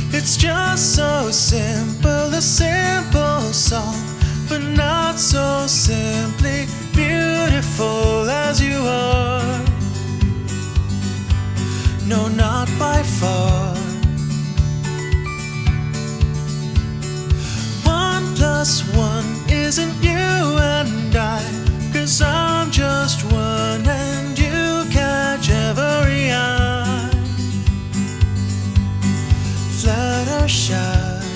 It's just so simple, a simple song, but not so simply beautiful as you are. No, not by far. 1+1 isn't you and I, 'cause I'm just one and you catch every eye. Fluttershy,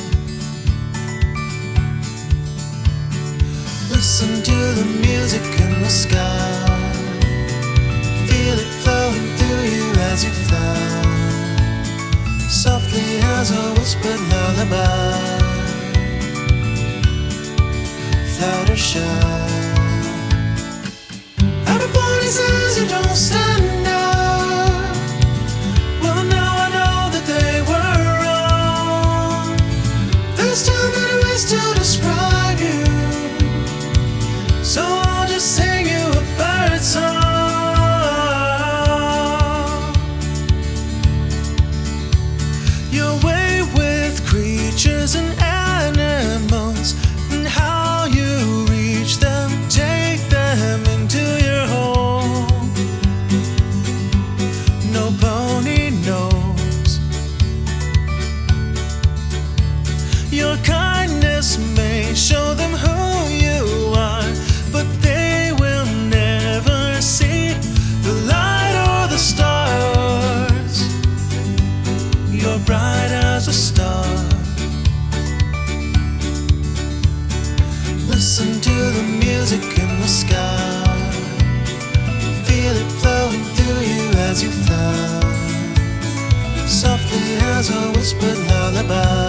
listen to the music in the sky. Feel it flowing through you as you fly, softly as a whispered lullaby. Fluttershy, everybody says you don't stand out. Well, now I know that they were wrong. There's too many ways to describe you, so I'll just sing you a bird song. Your way with creatures and animals, and how you reach them, take them into your home. No pony knows. Your kindness may show them who you are, but they will never see the light or the stars. You're bright as a star. Listen to the music in the sky. Feel it flowing through you as you fly, softly as a whispered lullaby.